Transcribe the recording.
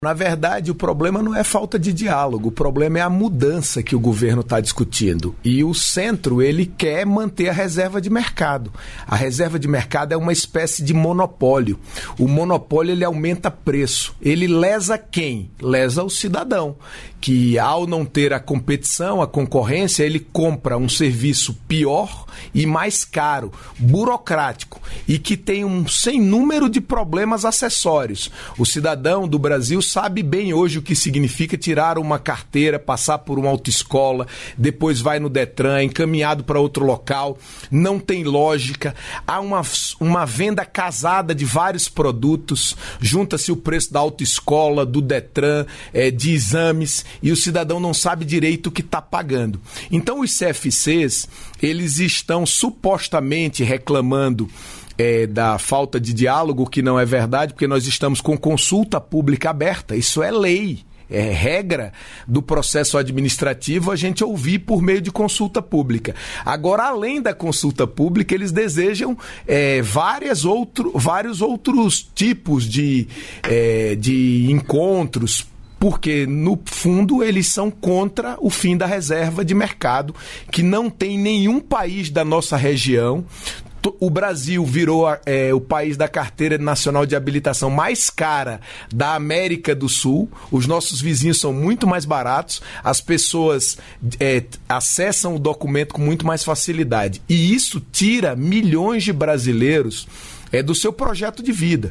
Na verdade, o problema não é falta de diálogo, o problema é a mudança que o governo está discutindo. E o centro, ele quer manter a reserva de mercado. A reserva de mercado é uma espécie de monopólio. O monopólio, ele aumenta preço. Ele lesa quem? Lesa o cidadão, que ao não ter a competição, a concorrência, ele compra um serviço pior e mais caro, burocrático, e que tem um sem número de problemas acessórios. O cidadão do Brasil sabe bem hoje o que significa tirar uma carteira, passar por uma autoescola, depois vai no Detran, encaminhado para outro local, não tem lógica, há uma venda casada de vários produtos, junta-se o preço da autoescola, do Detran, de exames, e o cidadão não sabe direito o que está pagando. Então os CFCs, eles estão supostamente reclamando da falta de diálogo, que não é verdade, porque nós estamos com consulta pública aberta, isso é lei. É regra do processo administrativo a gente ouvir por meio de consulta pública. Agora, além da consulta pública, eles desejam vários outros tipos de encontros, porque, no fundo, eles são contra o fim da reserva de mercado, que não tem nenhum país da nossa região. O Brasil virou o país da carteira nacional de habilitação mais cara da América do Sul. Os nossos vizinhos são muito mais baratos, as pessoas acessam o documento com muito mais facilidade. E isso tira milhões de brasileiros do seu projeto de vida.